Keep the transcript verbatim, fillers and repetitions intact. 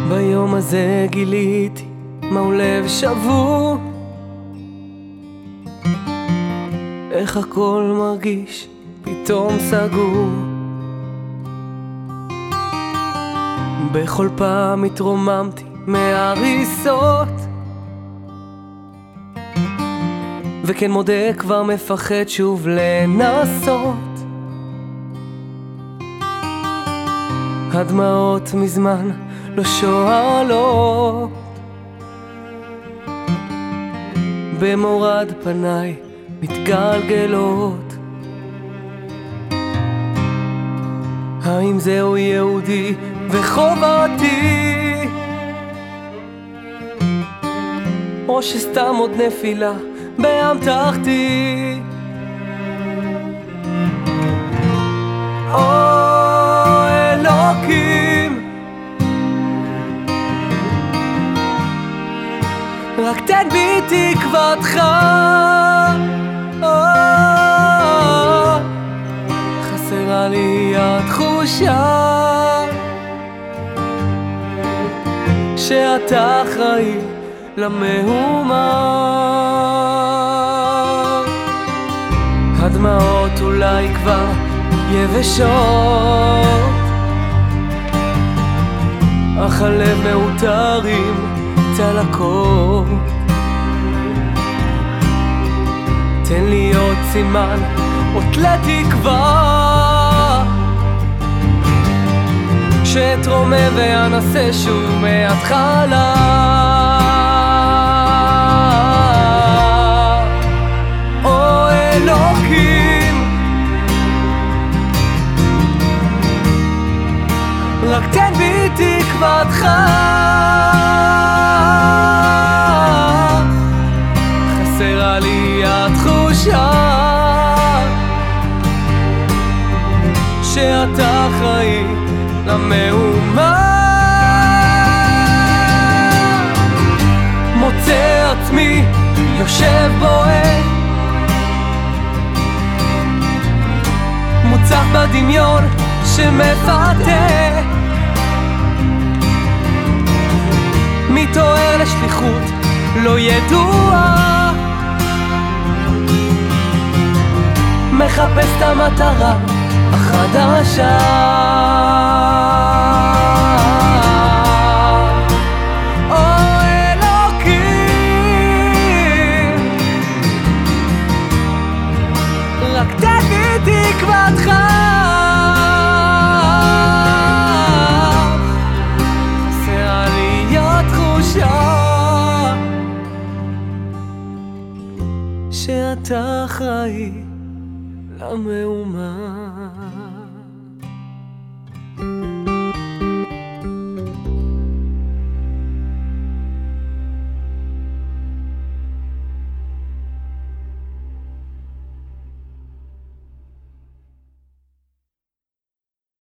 ביום הזה גיליתי מהו לב שבור, איך הכל מרגיש פתאום סגור. בכל פעם התרוממתי מהריסות, וכן מודה כבר מפחד שוב לנסות. הדמעות מזמן לא שואלות, במורד פניי מתגלגלות. האם זהו יהודי וחובתי, או שסתם עוד נפילה בים תחתי? או אלוקים, רק תן בי תקוותך. חסרה לי התחושה שאתה אחראי למהומה. הדמעות אולי כבר יבשות, אך הלב מאותרים צלקות. תן לי עוד סימן, עוד לתקווה, שתרומם ואנסה שוב מההתחלה. או אלוקים, רק תן בי תקוותך. חסרה לי התחושה שאתה אחראי למהומה. מוצא עצמי יושב בועט, מוצף בדמיון שמפתה, מתעורר לשליחות לא ידועה, מחפש את המטרה החדשה. או אלוקים, רק תן בי תקוותך. חסרה לי התחושה שאתה אחראי למהומה.